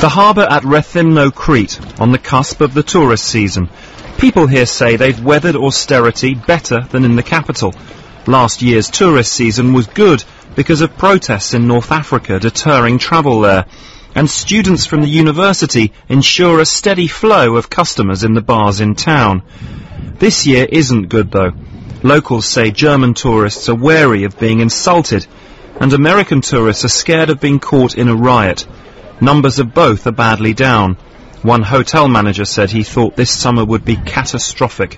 The harbour at Rethymno, Crete, on the cusp of the tourist season. People here say they've weathered austerity better than in the capital. Last year's tourist season was good because of protests in North Africa deterring travel there. And students from the university ensure a steady flow of customers in the bars in town. This year isn't good though. Locals say German tourists are wary of being insulted, and American tourists are scared of being caught in a riot. Numbers of both are badly down. One hotel manager said he thought this summer would be catastrophic.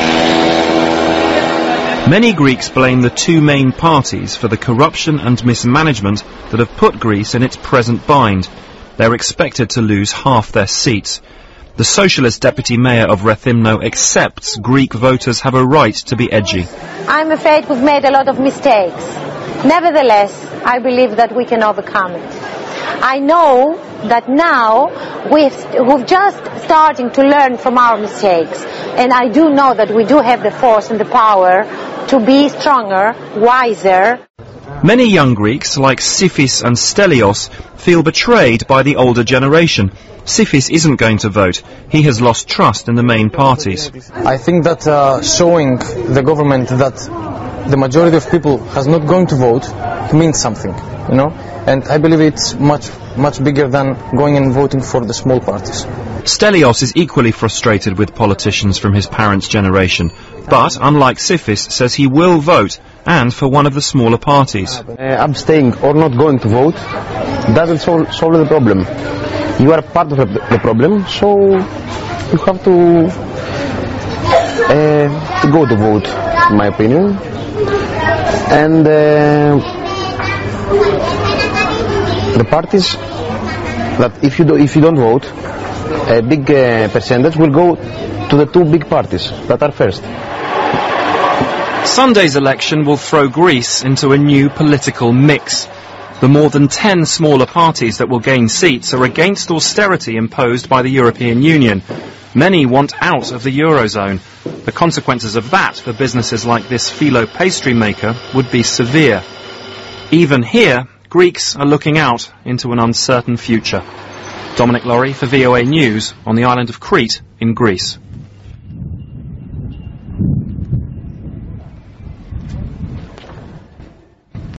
Many Greeks blame the two main parties for the corruption and mismanagement that have put Greece in its present bind. They're expected to lose half their seats. The socialist deputy mayor of Rethymno accepts Greek voters have a right to be edgy. I'm afraid we've made a lot of mistakes. Nevertheless, I believe that we can overcome it. I know that now we're just starting to learn from our mistakes, and I do know that we do have the force and the power to be stronger, wiser. Many young Greeks, like Sifis and Stelios, feel betrayed by the older generation. Sifis isn't going to vote. He has lost trust in the main parties. I think that showing the government that the majority of people has not going to vote means something, you know? And I believe it's much bigger than going and voting for the small parties. Stelios is equally frustrated with politicians from his parents' generation, but, unlike Sifis, says he will vote, and for one of the smaller parties. Abstaining or not going to vote doesn't solve the problem. You are part of the problem, so you have to go to vote, in my opinion. And the parties that if you don't vote, a big percentage will go to the two big parties that are first. Sunday's election will throw Greece into a new political mix. The more than 10 smaller parties that will gain seats are against austerity imposed by the European Union. Many want out of the Eurozone. The consequences of that for businesses like this phyllo pastry maker would be severe. Even here, Greeks are looking out into an uncertain future. Dominic Laurie for VOA News on the island of Crete in Greece.